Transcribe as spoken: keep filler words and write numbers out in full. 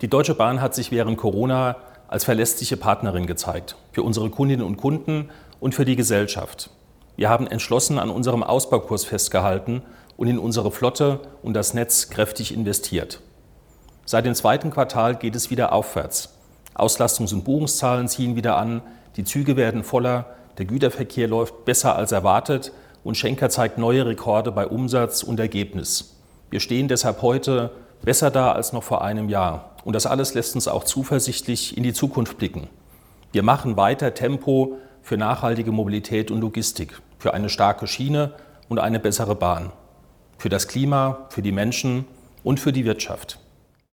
Die Deutsche Bahn hat sich während Corona als verlässliche Partnerin gezeigt, für unsere Kundinnen und Kunden und für die Gesellschaft. Wir haben entschlossen an unserem Ausbaukurs festgehalten und in unsere Flotte und das Netz kräftig investiert. Seit dem zweiten Quartal geht es wieder aufwärts. Auslastungs- und Buchungszahlen ziehen wieder an, die Züge werden voller, der Güterverkehr läuft besser als erwartet und Schenker zeigt neue Rekorde bei Umsatz und Ergebnis. Wir stehen deshalb heute besser da als noch vor einem Jahr. Und das alles lässt uns auch zuversichtlich in die Zukunft blicken. Wir machen weiter Tempo für nachhaltige Mobilität und Logistik, für eine starke Schiene und eine bessere Bahn, für das Klima, für die Menschen und für die Wirtschaft.